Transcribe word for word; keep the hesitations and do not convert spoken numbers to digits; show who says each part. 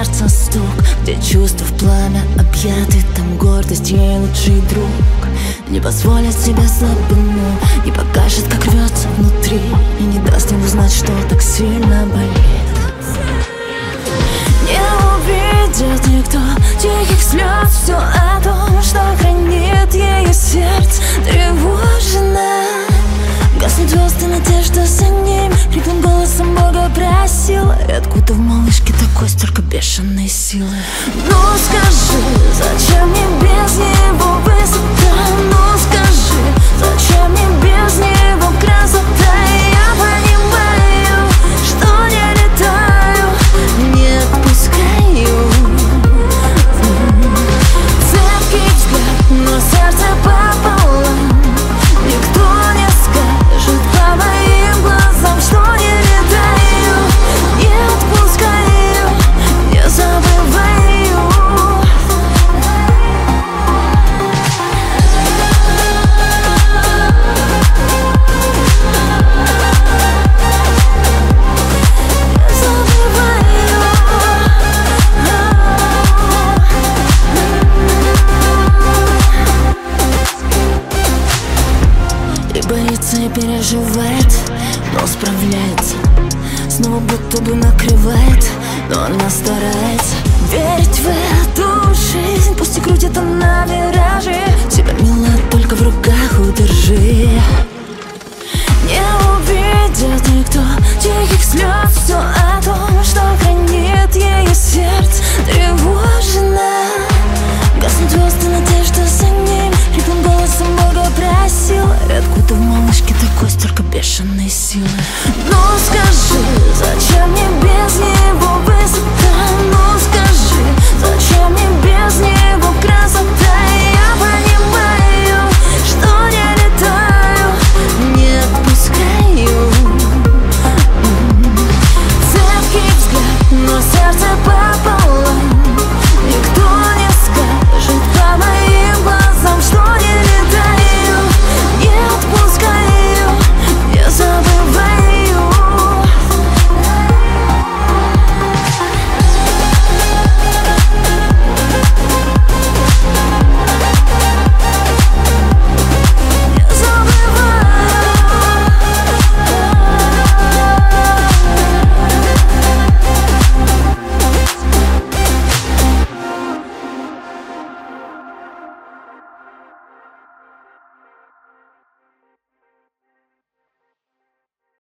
Speaker 1: сердца стук, где чувства в пламя объяты, там гордость ей лучший друг. Не позволит себе слабину, не покажет, как рвется внутри, и не даст ему знать, что так сильно болит. Не увидит никто тихих слез, все о том, что хранит ее сердце тревожно. Гаснут звезды, надежда за ним, хриплым голосом Бога просила. И откуда в малышке такой столько бешеной силы? Ну скажи, зачем мне без него высота? Ну скажи, зачем мне без него красота? Я понимаю, что не летаю, не отпускаю. Цепкий взгляд, но сердце пополам. Никто не скажет по моим глазам, что не летаю, не отпускаю, не забываю. Не забываю. И боится, и переживает, но справляется. Снова будто бы накрывает, но она старается верить в эту